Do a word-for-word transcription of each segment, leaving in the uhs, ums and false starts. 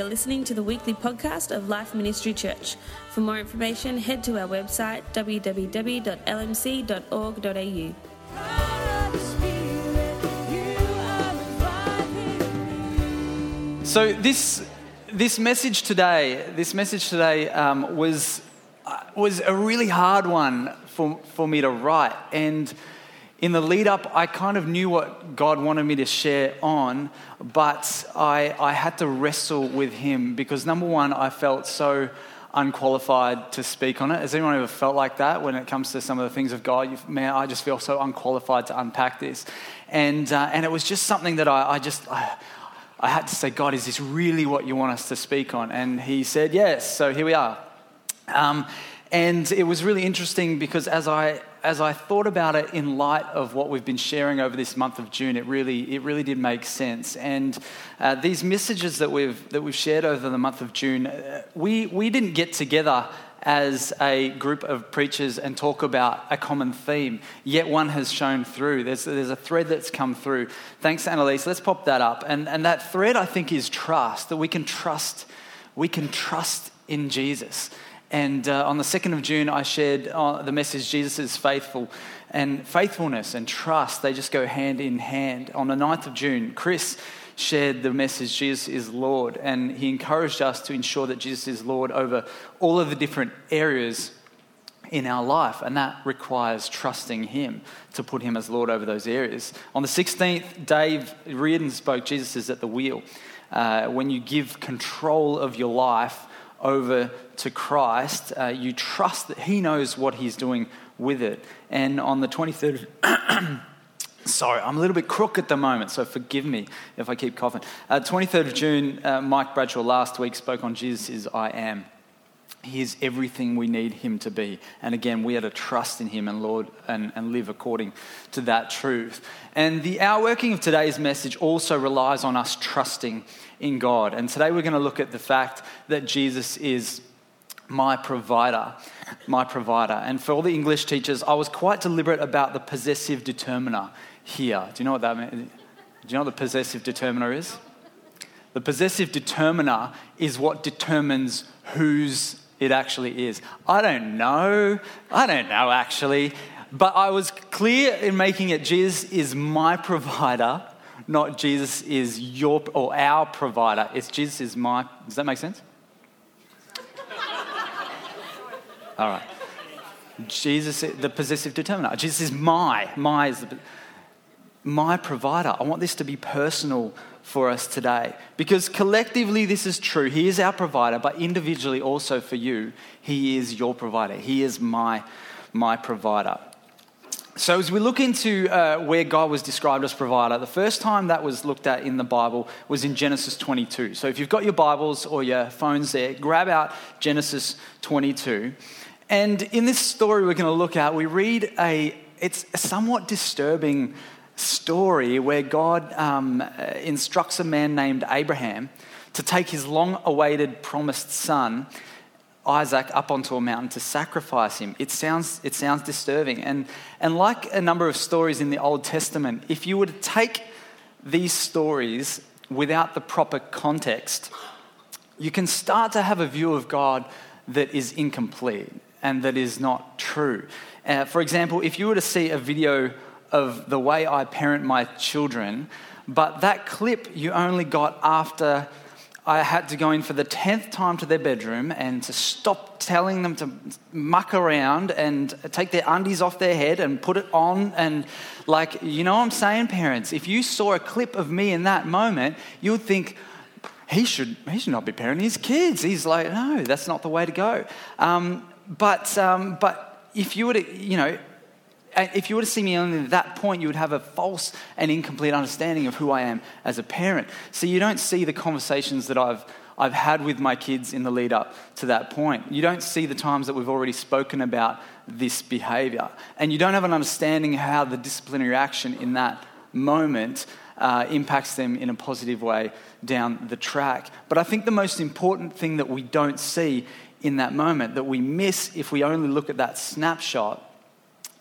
are listening to the weekly podcast of Life Ministry Church. For more information, head to our website w w w dot l m c dot org dot a u. So this this message today, this message today um, was uh, was a really hard one for for me to write, and in the lead up, I kind of knew what God wanted me to share on, but I I had to wrestle with Him because number one, I felt so unqualified to speak on it. Has anyone ever felt like that when it comes to some of the things of God? You've, man, I just feel so unqualified to unpack this, and uh, and it was just something that I, I just. I, I had to say, God, is this really what you want us to speak on? And He said, yes. So here we are. Um, and it was really interesting because as I as I thought about it in light of what we've been sharing over this month of June, it really it really did make sense. And uh, these messages that we've that we've shared over the month of June, uh, we we didn't get together as a group of preachers and talk about a common theme, yet one has shown through. There's there's a thread that's come through. Thanks, Annalise. Let's pop that up. And and that thread, I think, is trust, that we can trust, we can trust in Jesus. And uh, on the second of June, I shared uh, the message, Jesus is faithful. And faithfulness and trust, they just go hand in hand. On the ninth of June, Chris shared the message, Jesus is Lord, and he encouraged us to ensure that Jesus is Lord over all of the different areas in our life, and that requires trusting Him to put Him as Lord over those areas. On the sixteenth, Dave Reardon spoke, Jesus is at the wheel. Uh, when you give control of your life over to Christ, uh, you trust that He knows what He's doing with it. And on the twenty-third Sorry, I'm a little bit crook at the moment, so forgive me if I keep coughing. Uh, twenty-third of June, uh, Mike Bradshaw last week spoke on Jesus is I am. He is everything we need Him to be. And again, we are to trust in Him and Lord and, and live according to that truth. And the outworking of today's message also relies on us trusting in God. And today we're going to look at the fact that Jesus is my provider, my provider. And for all the English teachers, I was quite deliberate about the possessive determiner here. Do you know what that means? Do you know what the possessive determiner is? The possessive determiner is what determines whose it actually is. I don't know. I don't know actually. But I was clear in making it Jesus is my provider, not Jesus is your or our provider. It's Jesus is my. Does that make sense? All right. Jesus, the possessive determiner. Jesus is my. My is the, my provider. I want this to be personal for us today because collectively this is true. He is our provider, but individually also for you, He is your provider. He is my, my provider. So as we look into uh, where God was described as provider, the first time that was looked at in the Bible was in Genesis twenty-two. So if you've got your Bibles or your phones there, grab out Genesis twenty-two. And in this story we're going to look at, we read a, it's a somewhat disturbing story where God um, instructs a man named Abraham to take his long-awaited promised son, Isaac, up onto a mountain to sacrifice him. It sounds it sounds disturbing. And, and like a number of stories in the Old Testament, if you were to take these stories without the proper context, you can start to have a view of God that is incomplete and that is not true. Uh, for example, if you were to see a video of the way I parent my children, but that clip you only got after I had to go in for the tenth time to their bedroom and to stop telling them to muck around and take their undies off their head and put it on. And like, you know what I'm saying, parents? If you saw a clip of me in that moment, you would think, he should he should not be parenting his kids. He's like, no, that's not the way to go. Um, but um, but if you were to, you know, if you were to see me only at that point, you would have a false and incomplete understanding of who I am as a parent. So you don't see the conversations that I've I've had with my kids in the lead up to that point. You don't see the times that we've already spoken about this behavior. And you don't have an understanding of how the disciplinary action in that moment uh, impacts them in a positive way down the track. But I think the most important thing that we don't see in that moment, that we miss if we only look at that snapshot,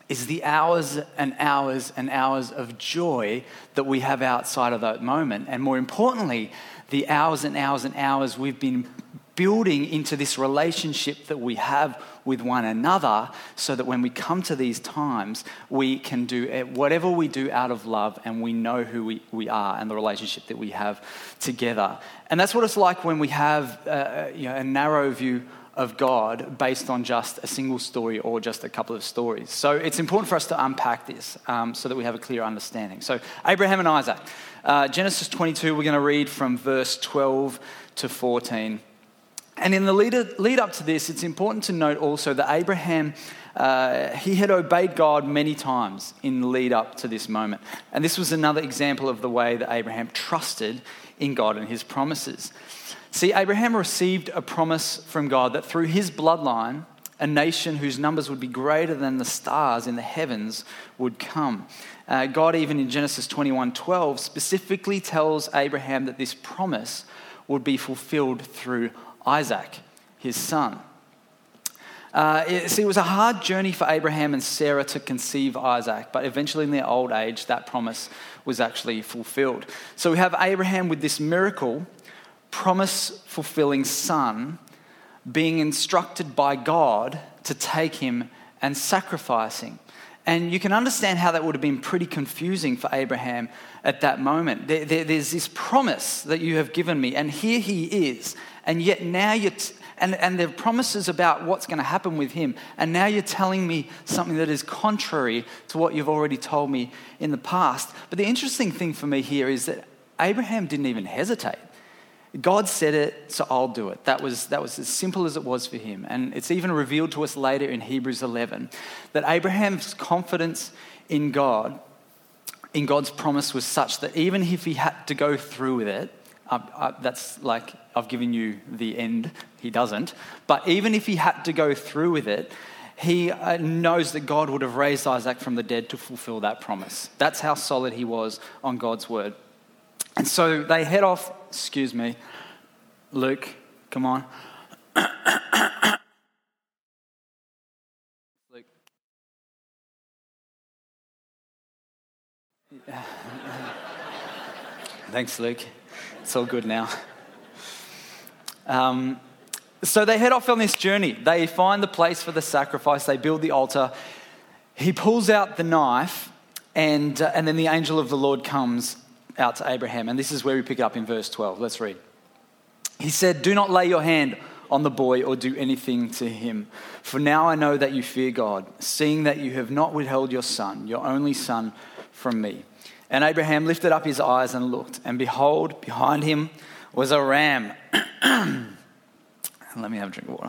is the hours and hours and hours of joy that we have outside of that moment. And more importantly, the hours and hours and hours we've been building into this relationship that we have with one another, so that when we come to these times, we can do whatever we do out of love, and we know who we, we are and the relationship that we have together. And that's what it's like when we have uh, you know, a narrow view of God based on just a single story or just a couple of stories. So it's important for us to unpack this um, so that we have a clear understanding. So Abraham and Isaac. Uh, Genesis twenty-two, we're going to read from verse twelve to fourteen. And in the lead, lead up to this, it's important to note also that Abraham, uh, he had obeyed God many times in the lead up to this moment. And this was another example of the way that Abraham trusted in God and his promises. See, Abraham received a promise from God that through his bloodline, a nation whose numbers would be greater than the stars in the heavens would come. Uh, God, even in Genesis twenty-one twelve, specifically tells Abraham that this promise would be fulfilled through Isaac, his son. Uh, it, see, it was a hard journey for Abraham and Sarah to conceive Isaac, but eventually in their old age, that promise was actually fulfilled. So we have Abraham with this miracle, promise-fulfilling son, being instructed by God to take him and sacrifice him. And you can understand how that would have been pretty confusing for Abraham at that moment. There, there, there's this promise that you have given me, and here he is. And yet now you're, t- and, and there are promises about what's going to happen with him. And now you're telling me something that is contrary to what you've already told me in the past. But the interesting thing for me here is that Abraham didn't even hesitate. God said it, so I'll do it. That was, that was as simple as it was for him. And it's even revealed to us later in Hebrews eleven that Abraham's confidence in God, in God's promise, was such that even if he had to go through with it, uh, uh, that's like, I've given you the end, he doesn't. But even if he had to go through with it, he uh, knows that God would have raised Isaac from the dead to fulfill that promise. That's how solid he was on God's word. And so they head off, excuse me, Luke, come on. Luke. Thanks, Luke. It's all good now. Um, so they head off on this journey. They find the place for the sacrifice. They build the altar. He pulls out the knife, and uh, and then the angel of the Lord comes out to Abraham. And this is where we pick it up in verse twelve. Let's read. He said, "Do not lay your hand on the boy or do anything to him. For now I know that you fear God, seeing that you have not withheld your son, your only son, from me." And Abraham lifted up his eyes and looked, and behold, behind him was a ram. Let me have a drink of water.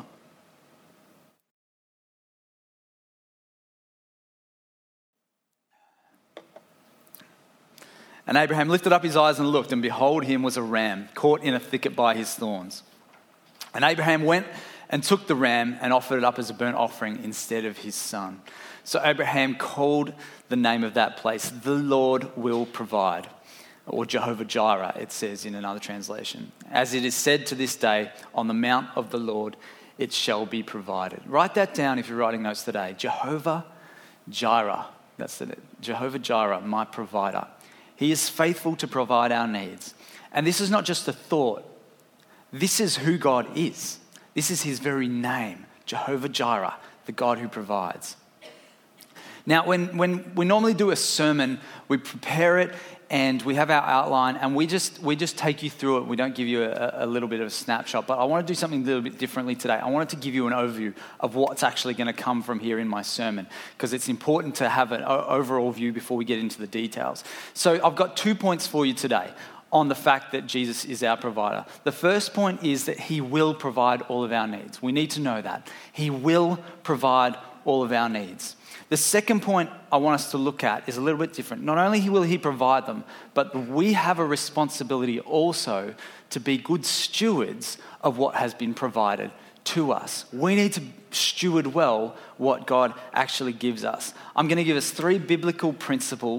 And Abraham lifted up his eyes and looked, and behold, him was a ram caught in a thicket by his thorns. And Abraham went and took the ram and offered it up as a burnt offering instead of his son. So Abraham called the name of that place, "The Lord will provide," or Jehovah Jireh, it says in another translation. As it is said to this day, on the mount of the Lord it shall be provided. Write that down if you're writing notes today. Jehovah Jireh. That's it. Jehovah Jireh, my provider. He is faithful to provide our needs. And this is not just a thought. This is who God is. This is his very name, Jehovah Jireh, the God who provides. Now, when, when we normally do a sermon, we prepare it and we have our outline and we just we just take you through it. We don't give you a, a little bit of a snapshot, but I want to do something a little bit differently today. I wanted to give you an overview of what's actually going to come from here in my sermon, because it's important to have an overall view before we get into the details. So I've got two points for you today on the fact that Jesus is our provider. The first point is that he will provide all of our needs. We need to know that. He will provide all of our needs. The second point I want us to look at is a little bit different. Not only will he provide them, but we have a responsibility also to be good stewards of what has been provided to us. We need to steward well what God actually gives us. I'm going to give us three biblical principles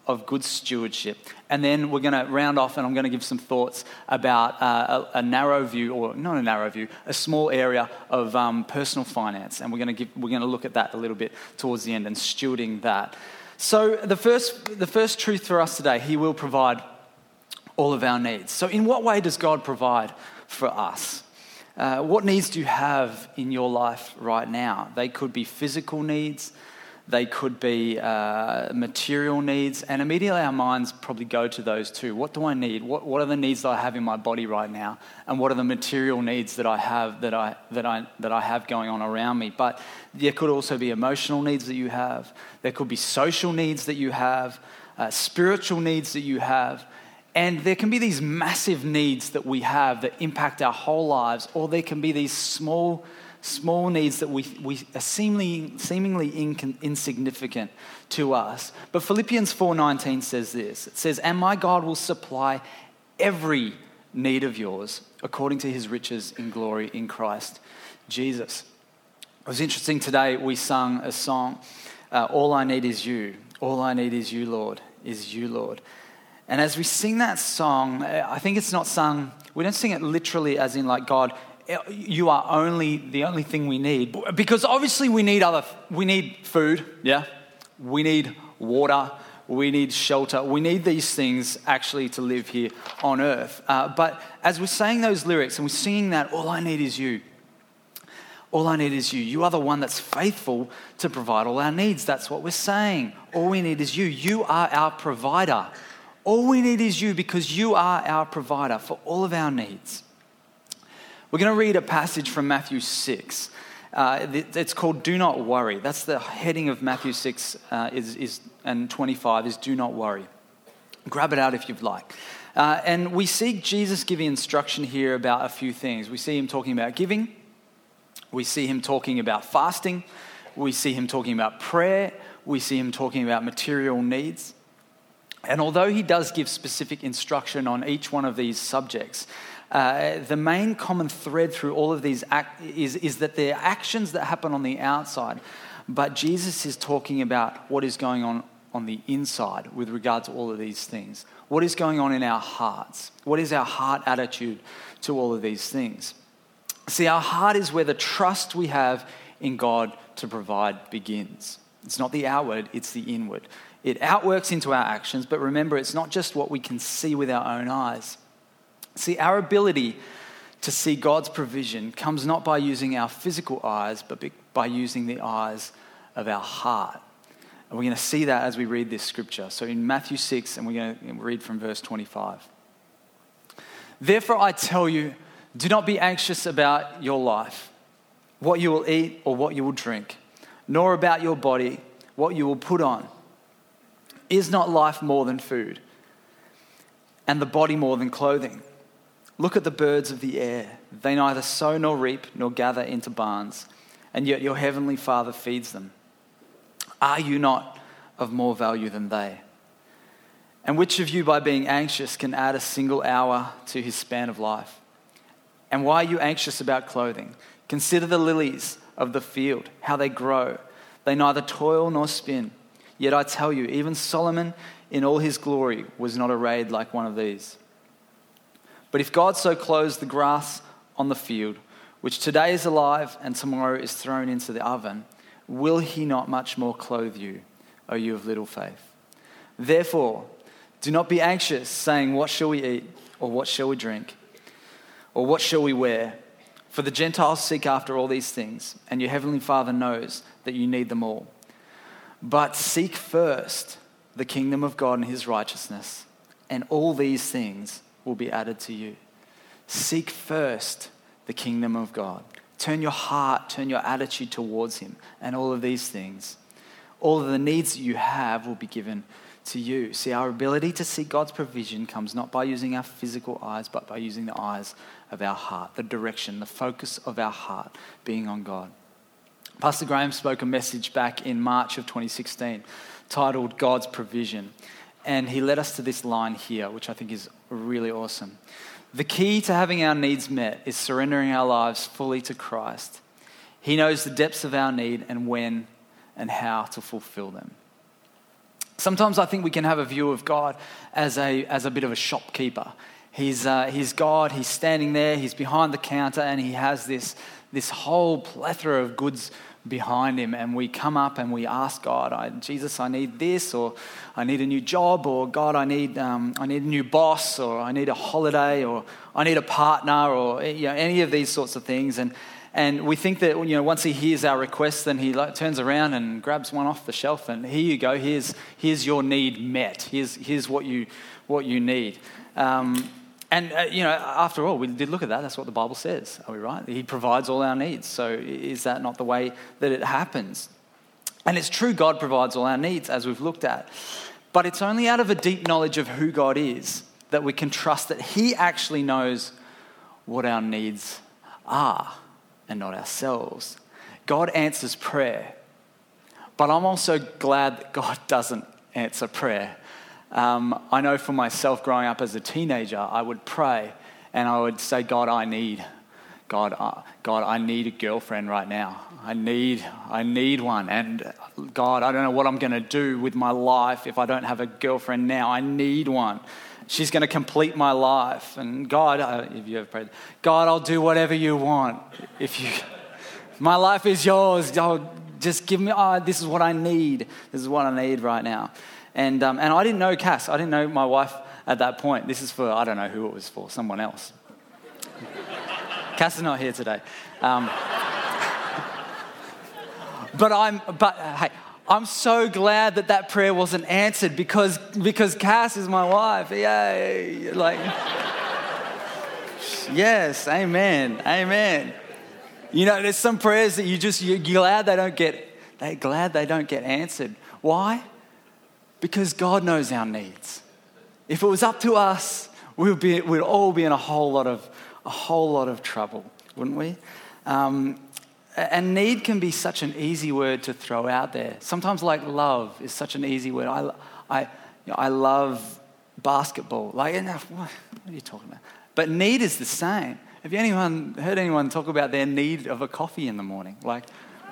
of good stewardship. And then we're going to round off, and I'm going to give some thoughts about uh, a, a narrow view, or not a narrow view, a small area of um, personal finance. And we're going to give, we're going to look at that a little bit towards the end and stewarding that. So the first, the first truth for us today, he will provide all of our needs. So in what way does God provide for us? Uh, what needs do you have in your life right now? They could be physical needs. They could be uh, material needs, and immediately our minds probably go to those two. What do I need? What What are the needs that I have in my body right now, and what are the material needs that I have that I that I that I have going on around me? But there could also be emotional needs that you have. There could be social needs that you have, uh, spiritual needs that you have, and there can be these massive needs that we have that impact our whole lives, or there can be these small. Small needs that we, we are seemingly, seemingly in, insignificant to us. But Philippians four nineteen says this. It says, "And my God will supply every need of yours according to his riches in glory in Christ Jesus." It was interesting today, we sung a song, uh, "All I Need Is You. All I Need Is You, Lord, is You, Lord." And as we sing that song, I think it's not sung, we don't sing it literally as in like, God, you are only the only thing we need, because obviously we need other we need food, yeah, we need water, we need shelter, we need these things actually to live here on earth. Uh, but as we're saying those lyrics and we're singing that, all I need is you. All I need is you. You are the one that's faithful to provide all our needs. That's what we're saying. All we need is you. You are our provider. All we need is you, because you are our provider for all of our needs. We're going to read a passage from Matthew six. Uh, it's called "Do Not Worry." That's the heading of Matthew six uh, is, is, and twenty-five is "Do Not Worry." Grab it out if you'd like. Uh, and we see Jesus giving instruction here about a few things. We see him talking about giving. We see him talking about fasting. We see him talking about prayer. We see him talking about material needs. And although he does give specific instruction on each one of these subjects, Uh, the main common thread through all of these act is, is that they're actions that happen on the outside, but Jesus is talking about what is going on on the inside with regard to all of these things. What is going on in our hearts? What is our heart attitude to all of these things? See, our heart is where the trust we have in God to provide begins. It's not the outward, it's the inward. It outworks into our actions, but remember, it's not just what we can see with our own eyes. See, our ability to see God's provision comes not by using our physical eyes, but by using the eyes of our heart. And we're going to see that as we read this scripture. So in Matthew six, and we're going to read from verse twenty-five. "Therefore I tell you, do not be anxious about your life, what you will eat or what you will drink, nor about your body, what you will put on. Is not life more than food, and the body more than clothing? Look at the birds of the air. They neither sow nor reap nor gather into barns, and yet your heavenly Father feeds them. Are you not of more value than they? And which of you, by being anxious, can add a single hour to his span of life? And why are you anxious about clothing? Consider the lilies of the field, how they grow. They neither toil nor spin. Yet I tell you, even Solomon in all his glory was not arrayed like one of these. But if God so clothes the grass on the field, which today is alive and tomorrow is thrown into the oven, will he not much more clothe you, O you of little faith? Therefore, do not be anxious, saying, what shall we eat, or what shall we drink, or what shall we wear? For the Gentiles seek after all these things, and your heavenly Father knows that you need them all. But seek first the kingdom of God and his righteousness, and all these things will be added to you. Seek first the kingdom of God. Turn your heart, turn your attitude towards him, and all of these things, all of the needs that you have will be given to you. See, our ability to see God's provision comes not by using our physical eyes, but by using the eyes of our heart, the direction, the focus of our heart being on God. Pastor Graham spoke a message back in March of twenty sixteen titled God's Provision. And he led us to this line here, which I think is really awesome. The key to having our needs met is surrendering our lives fully to Christ. He knows the depths of our need and when and how to fulfill them. Sometimes I think we can have a view of God as a as a bit of a shopkeeper. He's uh, he's God. He's standing there. He's behind the counter, and he has this this whole plethora of goods behind him. And we come up and we ask God, I, Jesus, I need this, or I need a new job, or God, I need um, I need a new boss, or I need a holiday, or I need a partner, or you know, any of these sorts of things. And And we think that, you know, once he hears our request, then he like, turns around and grabs one off the shelf, and here you go. Here's here's your need met. Here's here's what you what you need. Um, and uh, you know, after all, we did look at that. That's what the Bible says. Are we right? He provides all our needs. So is that not the way that it happens? And it's true, God provides all our needs, as we've looked at. But it's only out of a deep knowledge of who God is that we can trust that He actually knows what our needs are, and not ourselves. God answers prayer, but I'm also glad that God doesn't answer prayer. Um, I know for myself, growing up as a teenager, I would pray and I would say, God, I need, God, uh, God, I need a girlfriend right now. I need, I need one. And God, I don't know what I'm going to do with my life if I don't have a girlfriend now. I need one. She's going to complete my life. And God, uh, if you ever prayed, God, I'll do whatever you want. If you, my life is yours. Oh, just give me, oh, this is what I need. This is what I need right now. And um, and I didn't know Cass. I didn't know my wife at that point. This is for, I don't know who it was for, someone else. Cass is not here today. Um, but I'm, but uh, hey, I'm so glad that that prayer wasn't answered because because Cass is my wife. Yay! Like, yes, amen, amen. You know, there's some prayers that you just you're glad they don't get they glad they don't get answered. Why? Because God knows our needs. If it was up to us, we'd be we'd all be in a whole lot of a whole lot of trouble, wouldn't we? Um, And need can be such an easy word to throw out there. Sometimes, like love is such an easy word. I, I, you know, I love basketball. Like, what are you talking about? But need is the same. Have you anyone heard anyone talk about their need of a coffee in the morning? Like,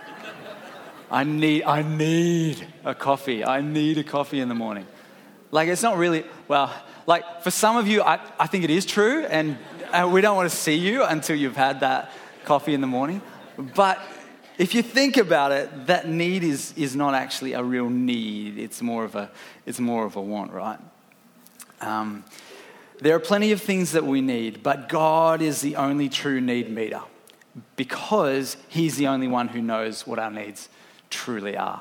I need, I need a coffee. I need a coffee in the morning. Like, it's not really, well, like for some of you, I, I think it is true, and uh, we don't want to see you until you've had that coffee in the morning. But if you think about it, that need is is not actually a real need. It's more of a it's more of a want, right? Um, there are plenty of things that we need, but God is the only true need meter because He's the only one who knows what our needs truly are.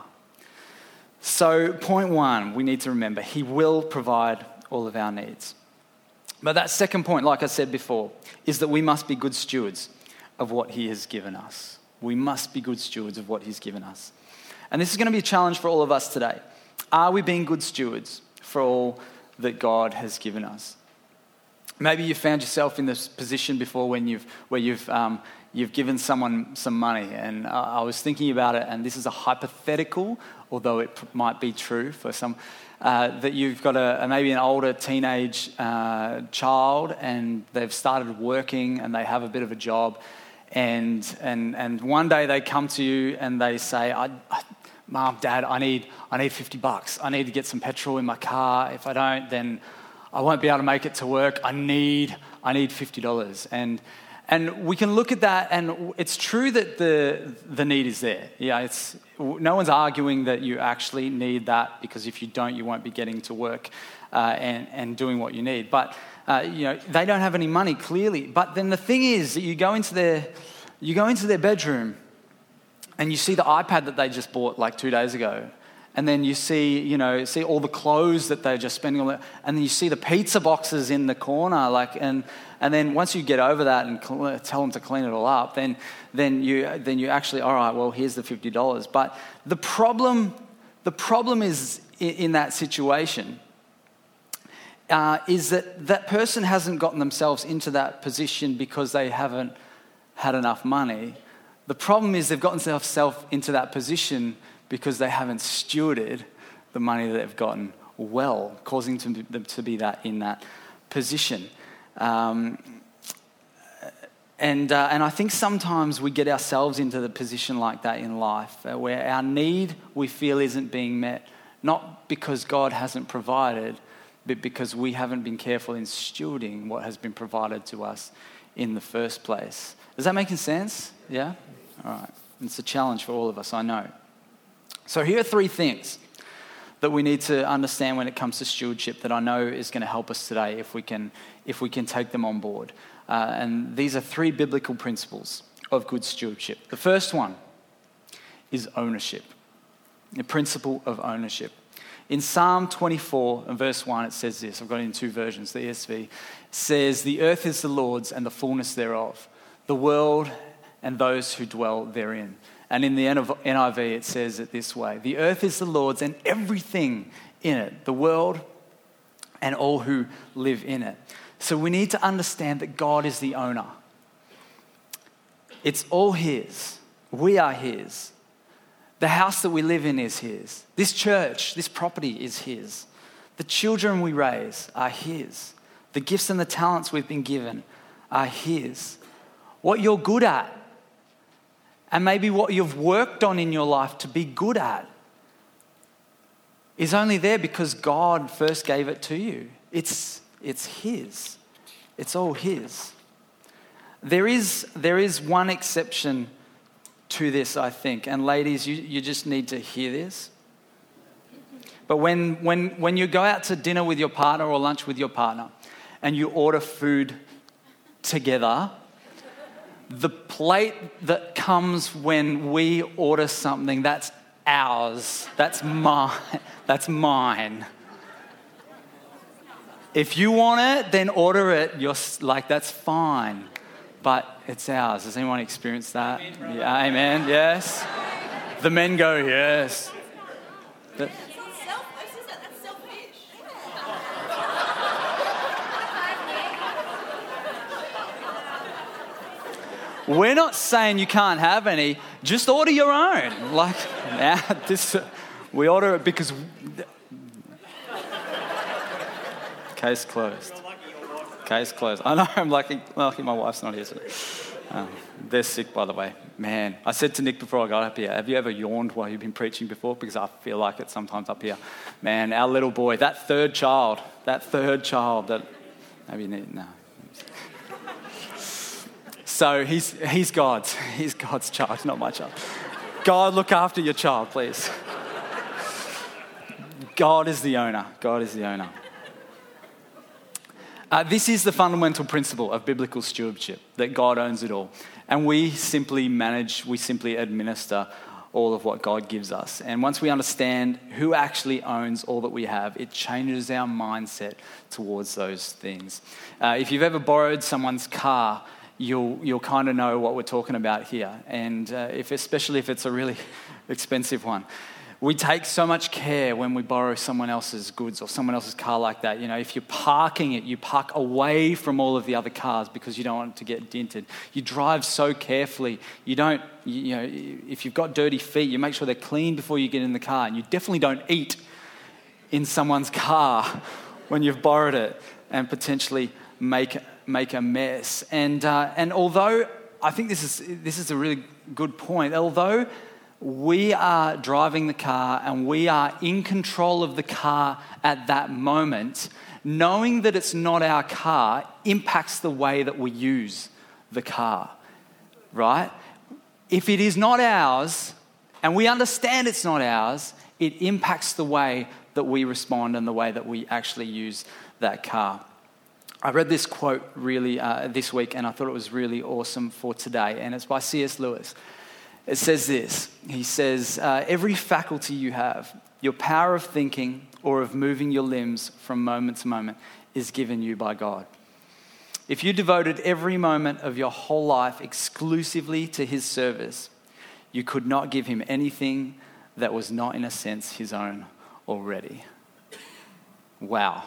So, point one, we need to remember He will provide all of our needs. But that second point, like I said before, is that we must be good stewards of what He has given us. We must be good stewards of what He's given us. And this is going to be a challenge for all of us today. Are we being good stewards for all that God has given us? Maybe you found yourself in this position before when you've, where you've, um, you've given someone some money. And uh, I was thinking about it, and this is a hypothetical, although it p- might be true for some, uh, that you've got a, a maybe an older teenage uh, child, and they've started working and they have a bit of a job. And and and one day they come to you and they say, I, I, Mom, Dad, I need I need fifty bucks. I need to get some petrol in my car. If I don't, then I won't be able to make it to work. I need I need fifty dollars. And and we can look at that, and it's true that the the need is there. Yeah, it's no one's arguing that you actually need that, because if you don't, you won't be getting to work uh, and and doing what you need. But Uh, you know, they don't have any money, clearly. But then the thing is that you go into their, you go into their bedroom, and you see the iPad that they just bought like two days ago, and then you see, you know, see all the clothes that they're just spending on, the, and then you see the pizza boxes in the corner, like, and and then once you get over that and cl- tell them to clean it all up, then then you then you actually, all right, well, here's the fifty dollars. But the problem, the problem is in, in that situation. Uh, is that that person hasn't gotten themselves into that position because they haven't had enough money. The problem is they've gotten themselves into that position because they haven't stewarded the money that they've gotten well, causing them to be that in that position. Um, and uh, and I think sometimes we get ourselves into the position like that in life, uh, where our need we feel isn't being met not because God hasn't provided, but because we haven't been careful in stewarding what has been provided to us in the first place. Is that making sense? Yeah? All right. It's a challenge for all of us, I know. So here are three things that we need to understand when it comes to stewardship that I know is going to help us today if we can, if we can take them on board. Uh, and these are three biblical principles of good stewardship. The first one is ownership, the principle of ownership. In Psalm twenty-four and verse one, it says this. I've got it in two versions. The E S V says, "The earth is the Lord's and the fullness thereof, the world and those who dwell therein." And in the N I V, it says it this way: "The earth is the Lord's and everything in it, the world and all who live in it." So we need to understand that God is the owner. It's all His. We are His. The house that we live in is His. This church, this property is His. The children we raise are His. The gifts and the talents we've been given are His. What you're good at, and maybe what you've worked on in your life to be good at, is only there because God first gave it to you. It's, it's His. It's all His. There is, there is one exception to this, I think. And ladies, you, you just need to hear this. But when, when, when you go out to dinner with your partner or lunch with your partner and you order food together, the plate that comes when we order something, that's ours. That's mine. That's mine. If you want it, then order it. You're like, that's fine. But it's ours. Has anyone experienced that? Amen, yeah, amen. Yes. The men go, yes. The, We're not saying you can't have any. Just order your own. Like, now this, we order it because. Case closed. Case closed. I know. I'm lucky. Lucky my wife's not here today. Um, they're sick, by the way. Man, I said to Nick before I got up here, "Have you ever yawned while you've been preaching before?" Because I feel like it sometimes up here. Man, our little boy, that third child, that third child that maybe need no. So he's he's God's. He's God's child, not my child. God, look after your child, please. God is the owner. God is the owner. Uh, this is the fundamental principle of biblical stewardship, that God owns it all. And we simply manage, we simply administer all of what God gives us. And once we understand who actually owns all that we have, it changes our mindset towards those things. Uh, if you've ever borrowed someone's car, you'll you'll kind of know what we're talking about here. And uh, if especially if it's a really expensive one. We take so much care when we borrow someone else's goods or someone else's car like that. You know, if you're parking it, you park away from all of the other cars because you don't want it to get dented. You drive so carefully. You don't, you know, if you've got dirty feet, you make sure they're clean before you get in the car. And you definitely don't eat in someone's car when you've borrowed it and potentially make make a mess. And uh, and although I think this is this is a really good point, although we are driving the car and we are in control of the car at that moment, knowing that it's not our car impacts the way that we use the car, right? If it is not ours and we understand it's not ours, it impacts the way that we respond and the way that we actually use that car. I read this quote really uh, this week and I thought it was really awesome for today, and it's by C S Lewis. It says this. He says, uh, every faculty you have, your power of thinking or of moving your limbs from moment to moment, is given you by God. If you devoted every moment of your whole life exclusively to His service, you could not give Him anything that was not, in a sense, His own already. Wow.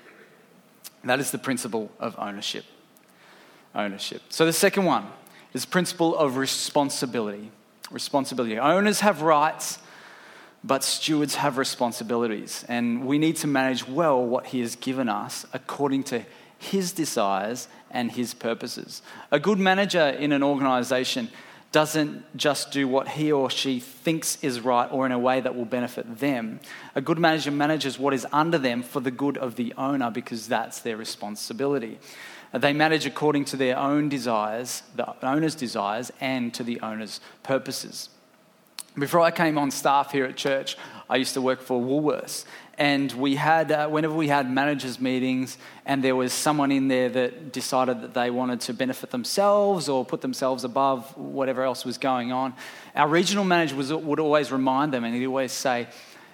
That is the principle of ownership. Ownership. So the second one is the principle of responsibility. Responsibility. Owners have rights, but stewards have responsibilities. And we need to manage well what He has given us according to His desires and His purposes. A good manager in an organisation doesn't just do what he or she thinks is right or in a way that will benefit them. A good manager manages what is under them for the good of the owner, because that's their responsibility. They manage according to their own desires, the owner's desires, and to the owner's purposes. Before I came on staff here at church, I used to work for Woolworths. And we had, uh, whenever we had managers meetings and there was someone in there that decided that they wanted to benefit themselves or put themselves above whatever else was going on, our regional manager was, would always remind them, and he'd always say,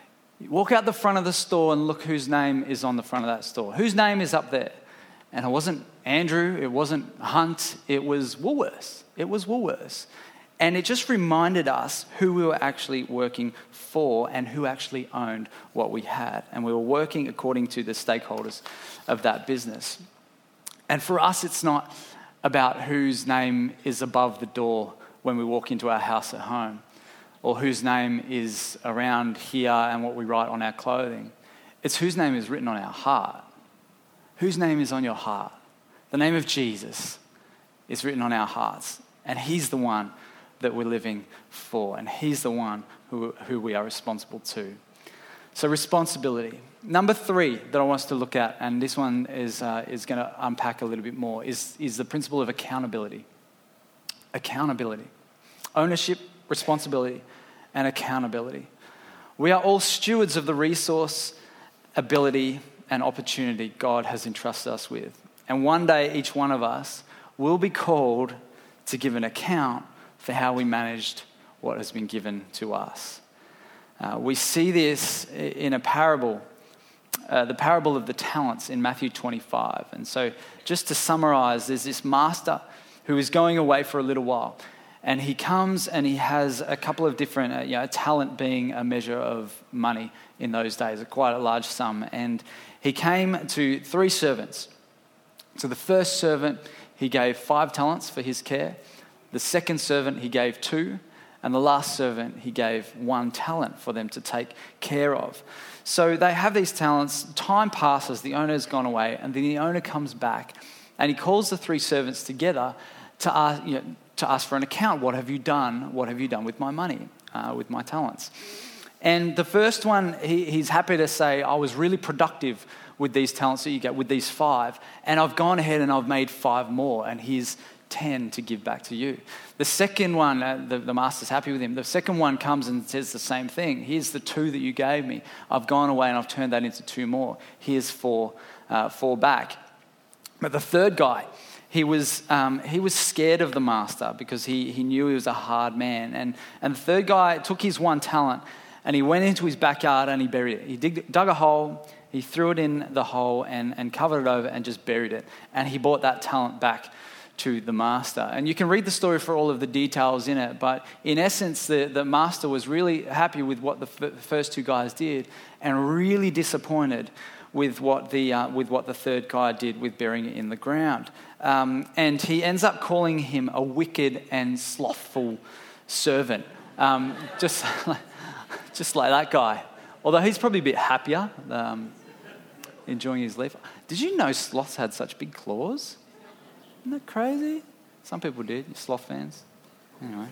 walk out the front of the store and look whose name is on the front of that store. Whose name is up there? And it wasn't Andrew, it wasn't Hunt, it was Woolworths. It was Woolworths. And it just reminded us who we were actually working for and who actually owned what we had. And we were working according to the stakeholders of that business. And for us, it's not about whose name is above the door when we walk into our house at home, or whose name is around here and what we write on our clothing. It's whose name is written on our heart. Whose name is on your heart? The name of Jesus is written on our hearts. And he's the one that we're living for, and he's the one who, who we are responsible to. So responsibility. Number three that I want us to look at, and this one is uh, is going to unpack a little bit more, is, is the principle of accountability. Accountability. Ownership, responsibility, and accountability. We are all stewards of the resource, ability, and opportunity God has entrusted us with. And one day, each one of us will be called to give an account for how we managed what has been given to us. Uh, we see this in a parable, uh, the parable of the talents in Matthew twenty-five. And so just to summarize, there's this master who is going away for a little while. And he comes and he has a couple of different, uh, you know, talent being a measure of money in those days, quite a large sum. And he came to three servants. So the first servant, he gave five talents for his care. The second servant, he gave two. And the last servant, he gave one talent for them to take care of. So they have these talents. Time passes, the owner's gone away, and then the owner comes back and he calls the three servants together to ask, you know, to ask for an account. What have you done? What have you done with my money, uh, with my talents? And the first one, he, he's happy to say, I was really productive with these talents that you get, with these five, and I've gone ahead and I've made five more, and here's ten to give back to you. The second one, uh, the, the master's happy with him. The second one comes and says the same thing. Here's the two that you gave me. I've gone away and I've turned that into two more. Here's four, uh, four back. But the third guy, he was um, he was scared of the master because he, he knew he was a hard man. And, and the third guy took his one talent and he went into his backyard and he buried it. He dig, dug a hole, he threw it in the hole and, and covered it over and just buried it. And he brought that talent back to the master. And you can read the story for all of the details in it, but in essence, the, the master was really happy with what the f- first two guys did and really disappointed with what the uh, with what the third guy did with burying it in the ground. Um, and he ends up calling him a wicked and slothful servant, um, just, just like that guy. Although he's probably a bit happier, um, enjoying his life. Did you know sloths had such big claws? Isn't that crazy? Some people did, sloth fans. Anyway.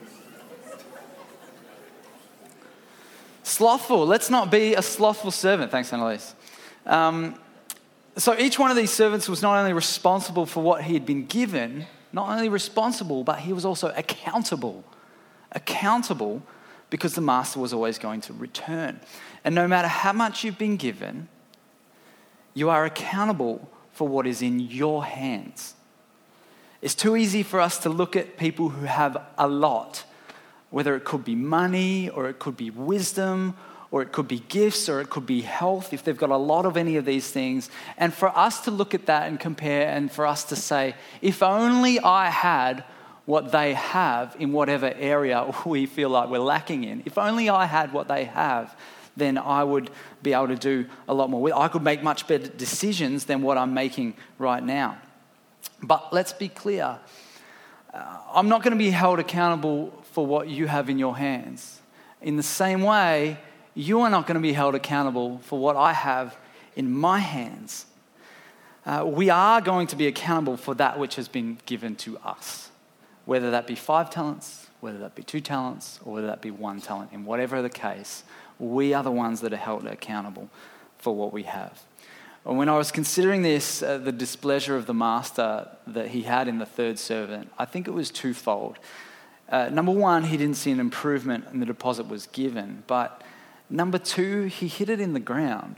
Slothful. Let's not be a slothful servant. Thanks, Annalise. Um, so each one of these servants was not only responsible for what he had been given, not only responsible, but he was also accountable. Accountable because the master was always going to return. And no matter how much you've been given, you are accountable for what is in your hands. It's too easy for us to look at people who have a lot, whether it could be money or it could be wisdom or it could be gifts or it could be health, if they've got a lot of any of these things, and for us to look at that and compare and for us to say, if only I had what they have in whatever area we feel like we're lacking in, if only I had what they have, then I would be able to do a lot more. I could make much better decisions than what I'm making right now. But let's be clear, uh, I'm not going to be held accountable for what you have in your hands. In the same way, you are not going to be held accountable for what I have in my hands. Uh, we are going to be accountable for that which has been given to us, whether that be five talents, whether that be two talents or whether that be one talent. In whatever the case, we are the ones that are held accountable for what we have. And when I was considering this, uh, the displeasure of the master that he had in the third servant, I think it was twofold. Uh, number one, he didn't see an improvement and the deposit was given. But number two, he hid it in the ground.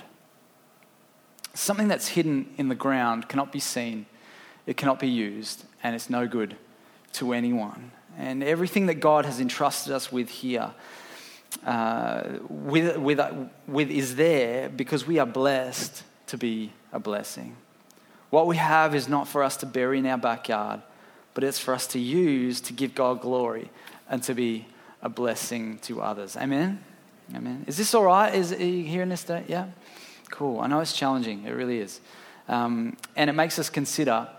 Something that's hidden in the ground cannot be seen, it cannot be used, and it's no good to anyone. And everything that God has entrusted us with here, uh, with, with, with is there because we are blessed to be a blessing. What we have is not for us to bury in our backyard, but it's for us to use to give God glory and to be a blessing to others. Amen? Amen. Is this all right? Is, are you hearing this today? Yeah? Cool. I know it's challenging. It really is. Um, and it makes us consider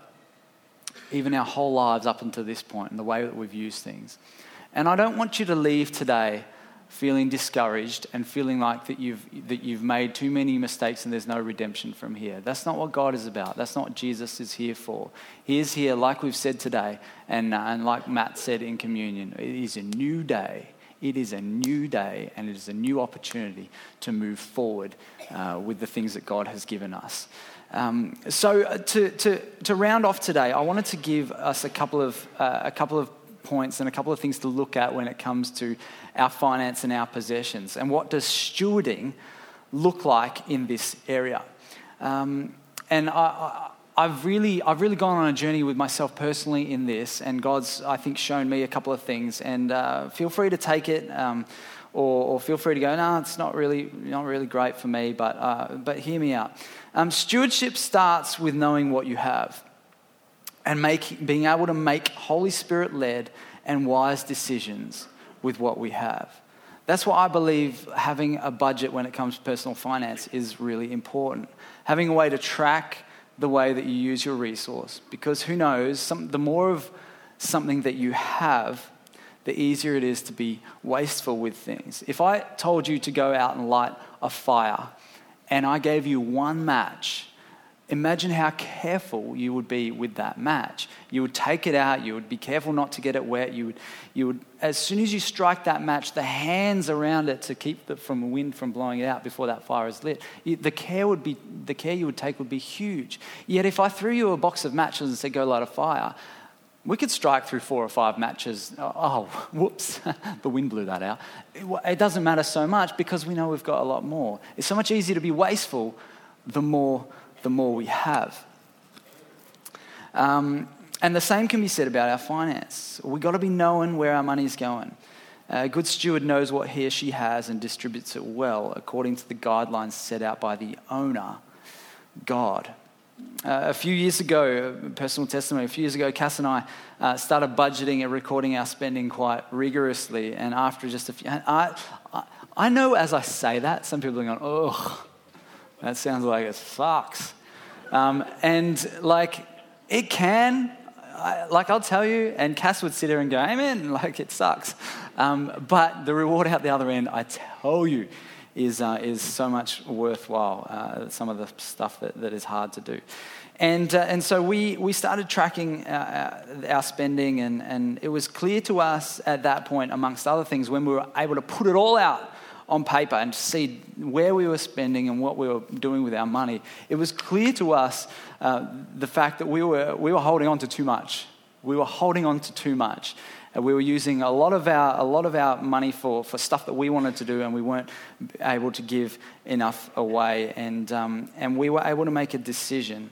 even our whole lives up until this point and the way that we've used things. And I don't want you to leave today feeling discouraged and feeling like that you've that you've made too many mistakes and there's no redemption from here. That's not what God is about. That's not what Jesus is here for. He is here, like we've said today, and, uh, and like Matt said in communion, it is a new day. It is a new day, and it is a new opportunity to move forward uh, with the things that God has given us. Um, so uh, to, to to round off today, I wanted to give us a couple of uh, a couple of points and a couple of things to look at when it comes to our finance and our possessions. And what does stewarding look like in this area? Um, and I, I, I've really, I've really gone on a journey with myself personally in this, and God's, I think, shown me a couple of things. And uh, feel free to take it, um, or, or feel free to go, no, it's not really, not really great for me. But, uh, but hear me out. Um, stewardship starts with knowing what you have, and make, being able to make Holy Spirit-led and wise decisions with what we have. That's why I believe having a budget when it comes to personal finance is really important. Having a way to track the way that you use your resource. Because who knows, some, the more of something that you have, the easier it is to be wasteful with things. If I told you to go out and light a fire and I gave you one match, imagine how careful you would be with that match. You would take it out. You would be careful not to get it wet. You would, you would, as soon as you strike that match, the hands around it to keep the from the wind from blowing it out before that fire is lit. You, the care would be, the care you would take would be huge. Yet, if I threw you a box of matches and said, "Go light a fire," we could strike through four or five matches. Oh, whoops! The wind blew that out. It, it doesn't matter so much because we know we've got a lot more. It's so much easier to be wasteful the more. the more we have. Um, and the same can be said about our finance. We've got to be knowing where our money is going. A good steward knows what he or she has and distributes it well according to the guidelines set out by the owner, God. Uh, a few years ago, personal testimony, a few years ago, Cass and I uh, started budgeting and recording our spending quite rigorously. And after just a few... I, I, I know as I say that, some people are going, oh, that sounds like it sucks. Um, and like, it can, I, like I'll tell you, and Cass would sit there and go, amen, like it sucks. Um, but the reward out the other end, I tell you, is uh, is so much worthwhile, uh, some of the stuff that, that is hard to do. And uh, and so we, we started tracking uh, our spending, and, and it was clear to us at that point, amongst other things, when we were able to put it all out on paper and see where we were spending and what we were doing with our money, it was clear to us uh, the fact that we were we were holding on to too much. We were holding on to too much. And we were using a lot of our a lot of our money for, for stuff that we wanted to do, and we weren't able to give enough away. And um, and we were able to make a decision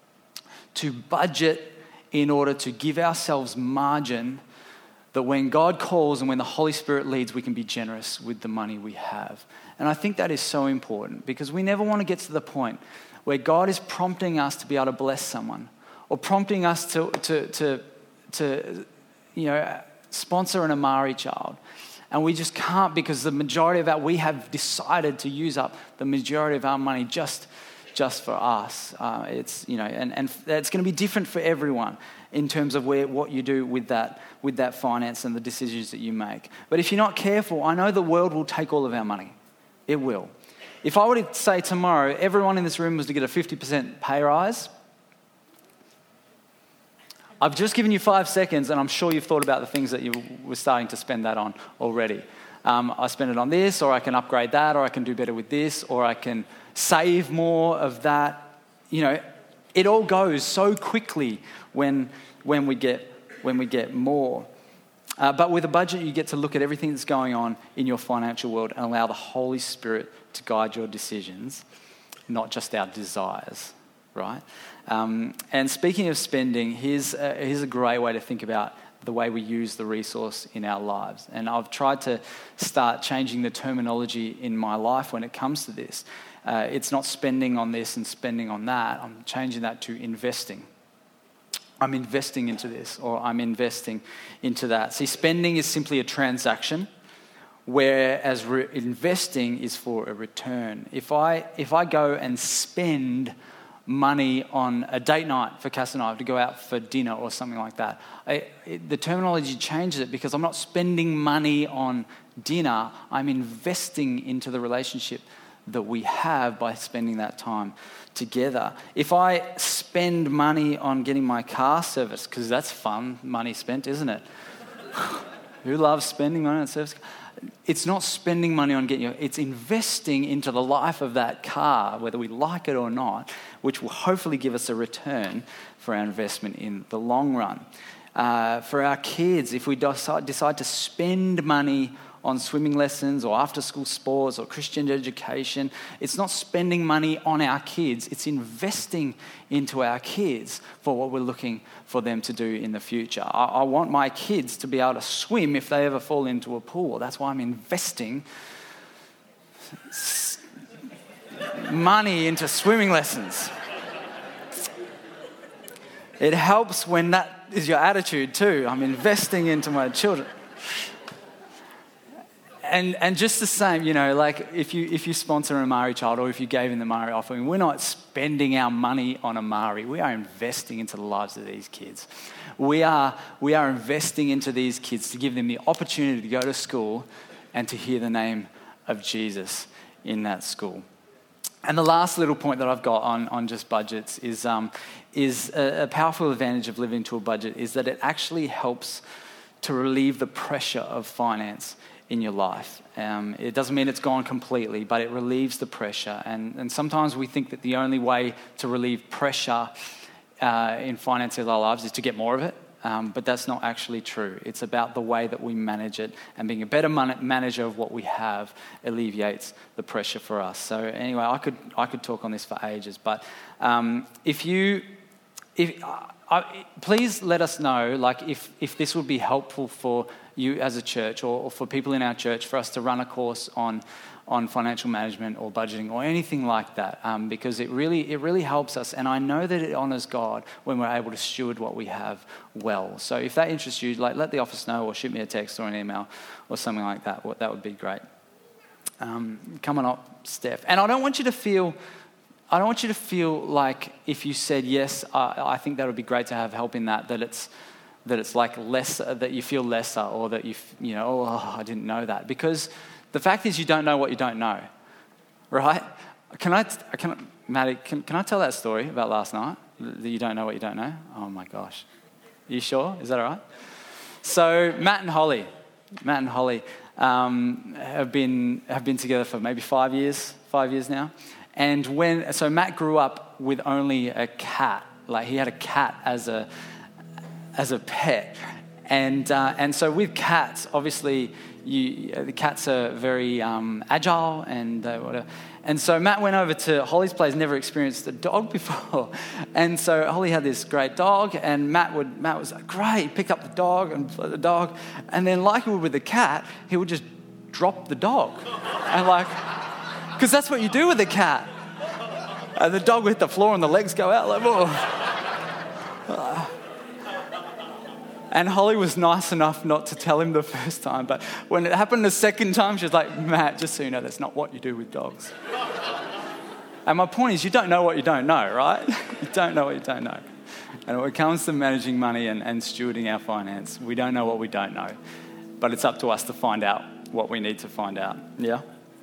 to budget in order to give ourselves margin, that when God calls and when the Holy Spirit leads, we can be generous with the money we have. And I think that is so important, because we never want to get to the point where God is prompting us to be able to bless someone, or prompting us to to to, to you know, sponsor an Amari child. And we just can't, because the majority of our, we have decided to use up the majority of our money just just for us. Uh, it's, you know, and, and it's going to be different for everyone in terms of where what you do with that with that finance and the decisions that you make. But if you're not careful, I know the world will take all of our money. It will. If I were to say tomorrow, everyone in this room was to get a fifty percent pay rise, I've just given you five seconds and I'm sure you've thought about the things that you were starting to spend that on already. Um, I spend it on this, or I can upgrade that, or I can do better with this, or I can save more of that. You know, it all goes so quickly when when we get when we get more. Uh, but with a budget, you get to look at everything that's going on in your financial world and allow the Holy Spirit to guide your decisions, not just our desires, right? Um, and speaking of spending, here's a, here's a great way to think about the way we use the resource in our lives. And I've tried to start changing the terminology in my life when it comes to this. Uh, it's not spending on this and spending on that. I'm changing that to investing. I'm investing into this, or I'm investing into that. See, spending is simply a transaction, whereas re- investing is for a return. If I if I go and spend money on a date night for Cass and I to go out for dinner or something like that, I, it, the terminology changes it, because I'm not spending money on dinner. I'm investing into the relationship that we have by spending that time together. If I spend money on getting my car serviced, because that's fun, money spent, isn't it? Who loves spending money on service? It's not spending money on getting your, it's investing into the life of that car, whether we like it or not, which will hopefully give us a return for our investment in the long run. Uh, for our kids, if we decide, decide to spend money on swimming lessons or after-school sports or Christian education, it's not spending money on our kids, it's investing into our kids for what we're looking for them to do in the future. I, I want my kids to be able to swim if they ever fall into a pool. That's why I'm investing money into swimming lessons. It helps when that is your attitude too. I'm investing into my children. And and just the same, you know, like if you if you sponsor a Māori child, or if you gave in the Māori offering, we're not spending our money on a Māori. We are investing into the lives of these kids. We are we are investing into these kids to give them the opportunity to go to school and to hear the name of Jesus in that school. And the last little point that I've got on, on just budgets is um, is a, a powerful advantage of living to a budget is that it actually helps to relieve the pressure of finance in your life. Um, it doesn't mean it's gone completely, but it relieves the pressure. And, and sometimes we think that the only way to relieve pressure uh, in finance of our lives is to get more of it, um, but that's not actually true. It's about the way that we manage it, and being a better man- manager of what we have alleviates the pressure for us. So anyway, I could I could talk on this for ages, but um, if you if uh, I, please let us know, like if if this would be helpful for you as a church, or, or for people in our church, for us to run a course on on financial management or budgeting or anything like that, um, because it really it really helps us, and I know that it honours God when we're able to steward what we have well. So if that interests you, like let the office know, or shoot me a text or an email or something like that. That would be great. Um, come on up, Steph. And I don't want you to feel. I don't want you to feel like if you said yes, uh, I think that would be great to have help in that. That it's that it's like less, that you feel lesser, or that you you know, oh, I didn't know that. Because the fact is, you don't know what you don't know, right? Can I, can I, Maddie, can, can I tell that story about last night? That you don't know what you don't know? Oh my gosh. Are you sure? Is that all right? So Matt and Holly, Matt and Holly um, have been have been together for maybe five years, five years now. And when, so Matt grew up with only a cat. Like he had a cat as a as a pet, and uh, and so with cats, obviously, you, the cats are very um, agile and uh, whatever. And so Matt went over to Holly's place, never experienced a dog before, and so Holly had this great dog, and Matt would Matt was like, great, picked up the dog and the dog, and then like he would with the cat, he would just drop the dog, and like, because that's what you do with a cat, and the dog would hit the floor and the legs go out like, oh. And Holly was nice enough not to tell him the first time, but when it happened the second time, she was like, Matt, just so you know, that's not what you do with dogs. And my point is, you don't know what you don't know, right? You don't know what you don't know. And when it comes to managing money and, and stewarding our finance, we don't know what we don't know. But it's up to us to find out what we need to find out, yeah?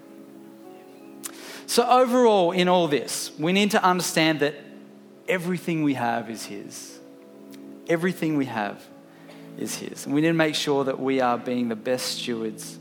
So overall, in all this, we need to understand that everything we have is His. Everything we have is his. And we need to make sure that we are being the best stewards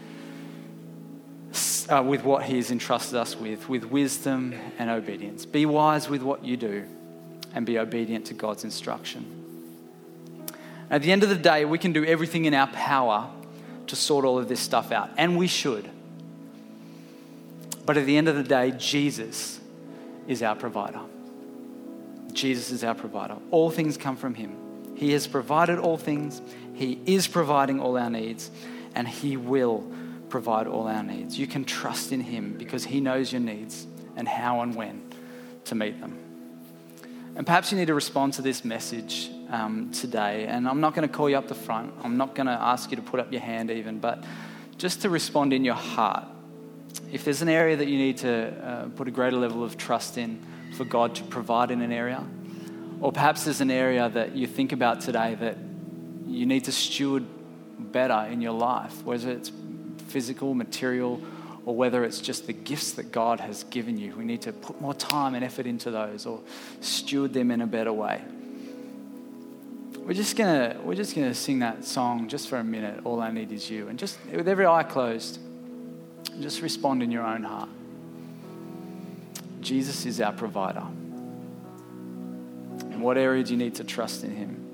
uh, with what he has entrusted us with, with wisdom and obedience. Be wise with what you do and be obedient to God's instruction. At the end of the day, we can do everything in our power to sort all of this stuff out, and we should. But at the end of the day, Jesus is our provider. Jesus is our provider. All things come from him. He has provided all things. He is providing all our needs, and he will provide all our needs. You can trust in him because he knows your needs and how and when to meet them. And perhaps you need to respond to this message um, today. And I'm not going to call you up the front. I'm not going to ask you to put up your hand even, but just to respond in your heart. If there's an area that you need to uh, put a greater level of trust in for God to provide in an area, or perhaps there's an area that you think about today that you need to steward better in your life, whether it's physical, material, or whether it's just the gifts that God has given you. We need to put more time and effort into those or steward them in a better way. We're just gonna we're just gonna sing that song just for a minute. All I Need Is You, and just with every eye closed, just respond in your own heart. Jesus is our provider. In what area do you need to trust in him?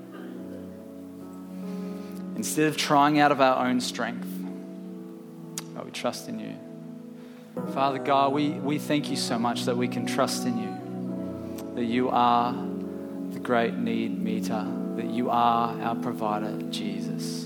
Instead of trying out of our own strength, oh, we trust in you. Father God, we, we thank you so much that we can trust in you, that you are the great need meter, that you are our provider, Jesus.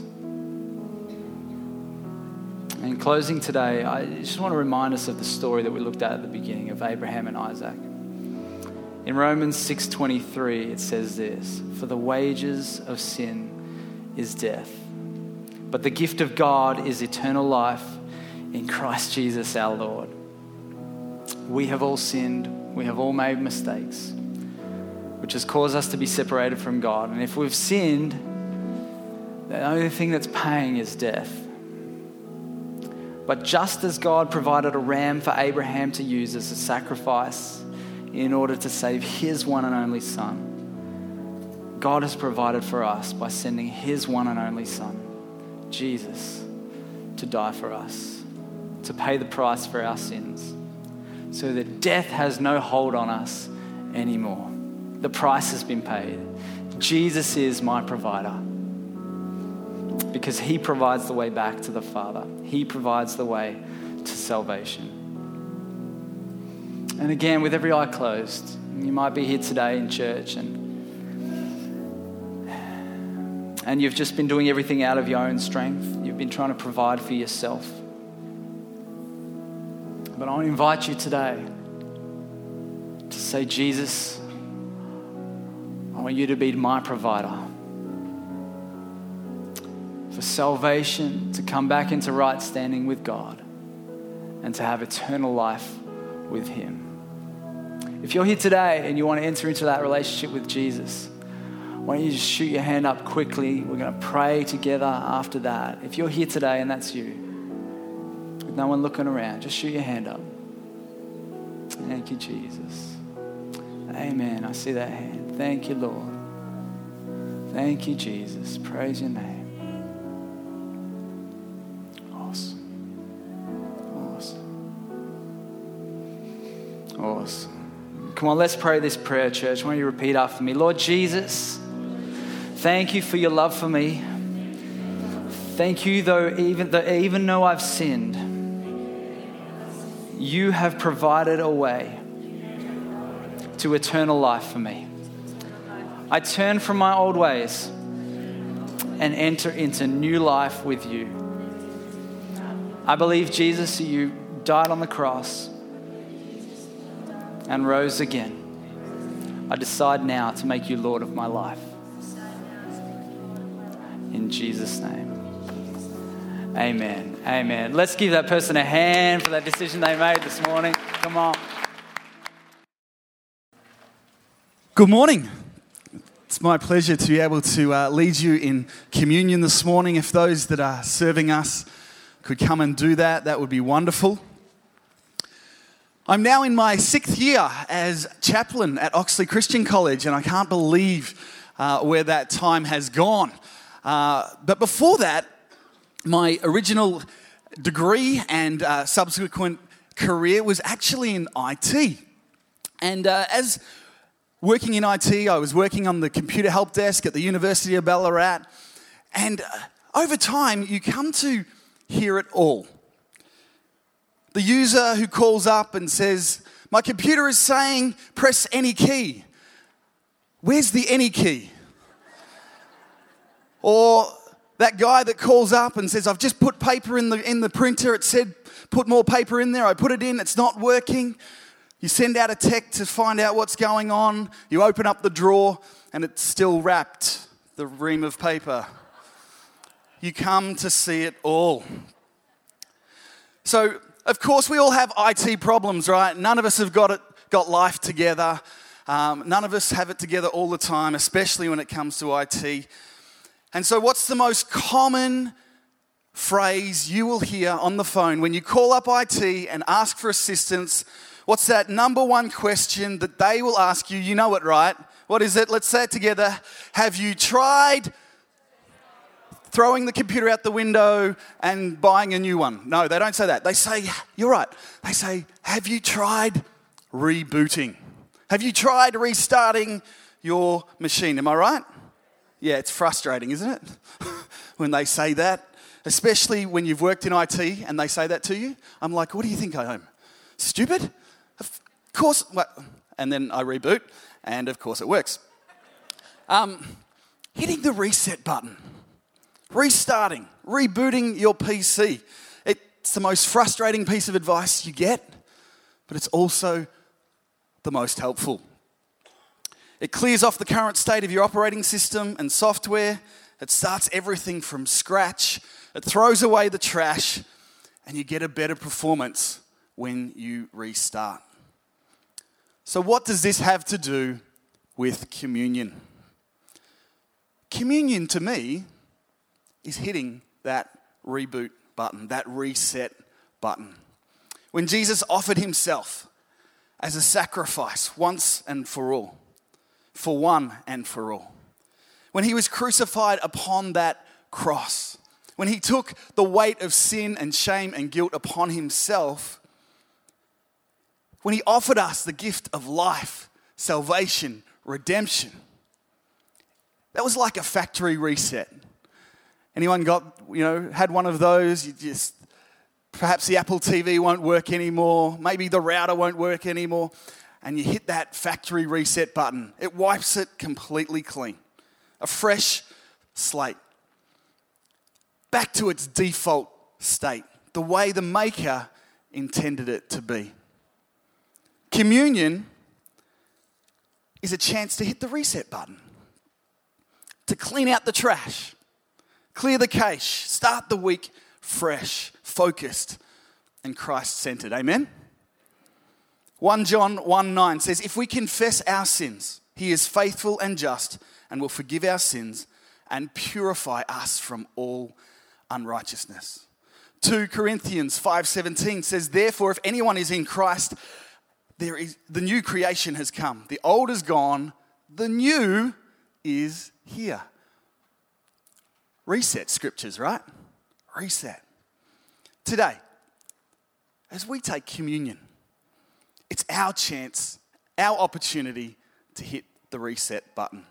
In closing today, I just want to remind us of the story that we looked at at the beginning of Abraham and Isaac. In Romans six twenty-three, it says this: "For the wages of sin is death, but the gift of God is eternal life in Christ Jesus our Lord." We have all sinned. We have all made mistakes, which has caused us to be separated from God. And if we've sinned, the only thing that's paying is death. But just as God provided a ram for Abraham to use as a sacrifice in order to save his one and only son, God has provided for us by sending his one and only son, Jesus, to die for us, to pay the price for our sins, so that death has no hold on us anymore. The price has been paid. Jesus is my provider, because he provides the way back to the Father. He provides the way to salvation. And again, with every eye closed, you might be here today in church and and you've just been doing everything out of your own strength. You've been trying to provide for yourself. But I want to invite you today to say, Jesus, I want you to be my provider. For salvation, to come back into right standing with God and to have eternal life with him. If you're here today and you want to enter into that relationship with Jesus, why don't you just shoot your hand up quickly? We're going to pray together after that. If you're here today and that's you, with no one looking around, just shoot your hand up. Thank you, Jesus. Amen. I see that hand. Thank you, Lord. Thank you, Jesus. Praise your name. Awesome. Come on, let's pray this prayer, church. Why don't you repeat after me? Lord Jesus, thank you for your love for me. Thank you, though even though, even though I've sinned, you have provided a way to eternal life for me. I turn from my old ways and enter into new life with you. I believe, Jesus, that you died on the cross and rose again. I decide now to make you Lord of my life. In Jesus' name. Amen. Amen. Let's give that person a hand for that decision they made this morning. Come on. Good morning. It's my pleasure to be able to uh, lead you in communion this morning. If those that are serving us could come and do that, that would be wonderful. I'm now in my sixth year as chaplain at Oxley Christian College, and I can't believe uh, where that time has gone. Uh, but before that, my original degree and uh, subsequent career was actually in I T. And uh, as working in I T, I was working on the computer help desk at the University of Ballarat. And uh, over time, you come to hear it all. The user who calls up and says, "My computer is saying press any key. Where's the any key?" Or that guy that calls up and says, "I've just put paper in the in the printer. It said put more paper in there. I put it in. It's not working." You send out a text to find out what's going on. You open up the drawer and it's still wrapped, the ream of paper. You come to see it all. So, of course, we all have I T problems, right? None of us have got it, got life together. Um, none of us have it together all the time, especially when it comes to I T. And so what's the most common phrase you will hear on the phone when you call up I T and ask for assistance? What's that number one question that they will ask you? You know it, right? What is it? Let's say it together. Have you tried throwing the computer out the window and buying a new one? No, they don't say that. They say, you're right. They say, have you tried rebooting? Have you tried restarting your machine? Am I right? Yeah, it's frustrating, isn't it? When they say that, especially when you've worked in I T and they say that to you. I'm like, what do you think I am? Stupid? Of course. Well, and then I reboot, and of course it works. Um, hitting the reset button. Restarting, rebooting your P C. It's the most frustrating piece of advice you get, but it's also the most helpful. It clears off the current state of your operating system and software. It starts everything from scratch. It throws away the trash, and you get a better performance when you restart. So what does this have to do with communion? Communion, to me, is hitting that reboot button, that reset button. When Jesus offered himself as a sacrifice once and for all, for one and for all. When he was crucified upon that cross, when he took the weight of sin and shame and guilt upon himself, when he offered us the gift of life, salvation, redemption, that was like a factory reset. Anyone got, you know, had one of those? You just, perhaps the Apple T V won't work anymore. Maybe the router won't work anymore. And you hit that factory reset button. It wipes it completely clean. A fresh slate. Back to its default state. The way the Maker intended it to be. Communion is a chance to hit the reset button. To clean out the trash. Clear the cache, start the week fresh, focused, and Christ-centered. Amen? First John one nine says, if we confess our sins, he is faithful and just and will forgive our sins and purify us from all unrighteousness. Second Corinthians five seventeen says, therefore, if anyone is in Christ, there is the new creation has come. The old is gone, the new is here. Reset scriptures, right? Reset. Today, as we take communion, it's our chance, our opportunity to hit the reset button.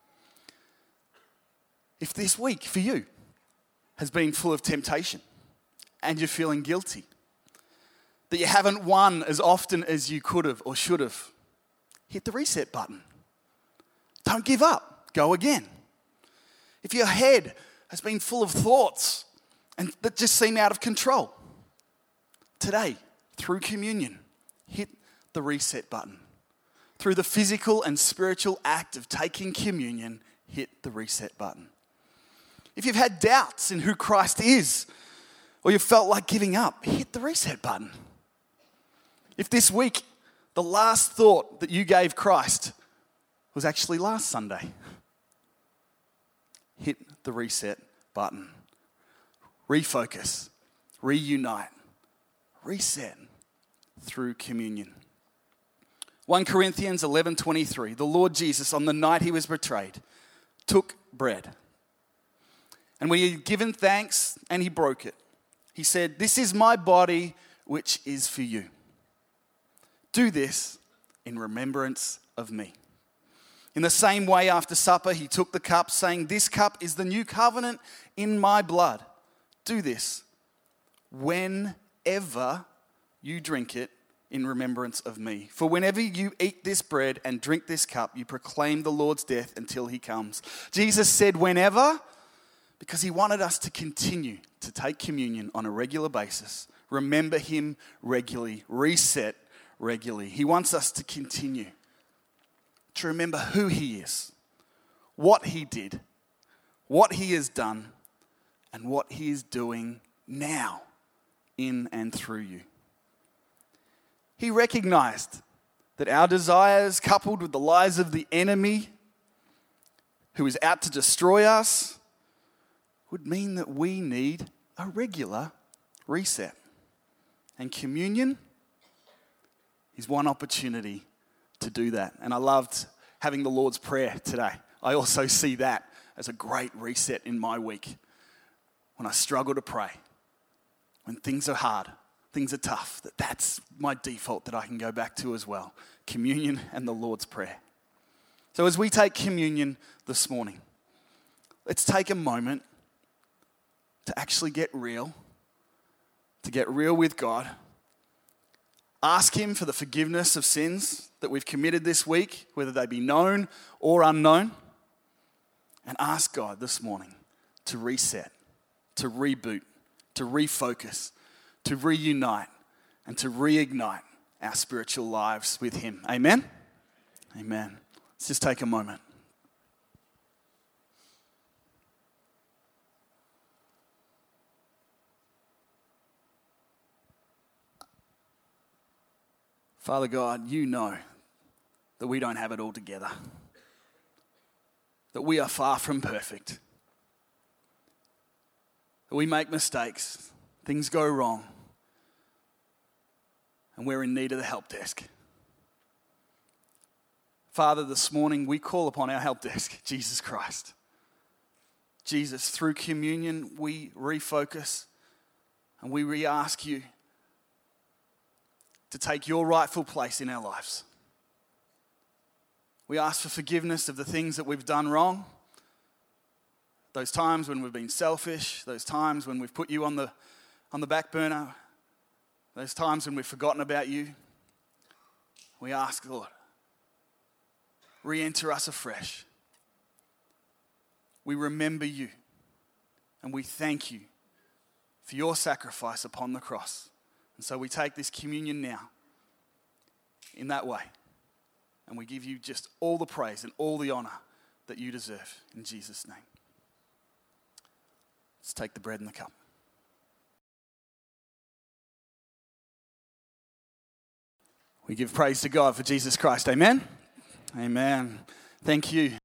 If this week for you has been full of temptation and you're feeling guilty, that you haven't won as often as you could have or should have, hit the reset button. Don't give up. Go again. If your head has been full of thoughts and that just seem out of control, today, through communion, hit the reset button. Through the physical and spiritual act of taking communion, hit the reset button. If you've had doubts in who Christ is, or you felt like giving up, hit the reset button. If this week, the last thought that you gave Christ was actually last Sunday, hit the reset button. Refocus, reunite, reset through communion. First Corinthians eleven twenty-three, the Lord Jesus, on the night he was betrayed, took bread. And when he had given thanks and he broke it, he said, "This is my body, which is for you. Do this in remembrance of me." In the same way, after supper, he took the cup, saying, "This cup is the new covenant in my blood. Do this whenever you drink it in remembrance of me. For whenever you eat this bread and drink this cup, you proclaim the Lord's death until he comes." Jesus said whenever, because he wanted us to continue to take communion on a regular basis, remember him regularly, reset regularly. He wants us to continue to remember who he is, what he did, what he has done, and what he is doing now in and through you. He recognized that our desires, coupled with the lies of the enemy who is out to destroy us, would mean that we need a regular reset. And communion is one opportunity to do that. And I loved having the Lord's Prayer today. I also see that as a great reset in my week. When I struggle to pray, when things are hard, things are tough, that that's my default that I can go back to as well. Communion and the Lord's Prayer. So as we take communion this morning, let's take a moment to actually get real, to get real with God. Ask him for the forgiveness of sins that we've committed this week, whether they be known or unknown. And ask God this morning to reset, to reboot, to refocus, to reunite, and to reignite our spiritual lives with him. Amen? Amen. Let's just take a moment. Father God, you know that we don't have it all together, that we are far from perfect, that we make mistakes, things go wrong, and we're in need of the help desk. Father, this morning we call upon our help desk, Jesus Christ. Jesus, through communion, we refocus and we re-ask you to take your rightful place in our lives. We ask for forgiveness of the things that we've done wrong, those times when we've been selfish, those times when we've put you on the, on the back burner, those times when we've forgotten about you. We ask, Lord, re-enter us afresh. We remember you and we thank you for your sacrifice upon the cross. And so we take this communion now in that way. And we give you just all the praise and all the honor that you deserve in Jesus' name. Let's take the bread and the cup. We give praise to God for Jesus Christ. Amen? Amen. Thank you.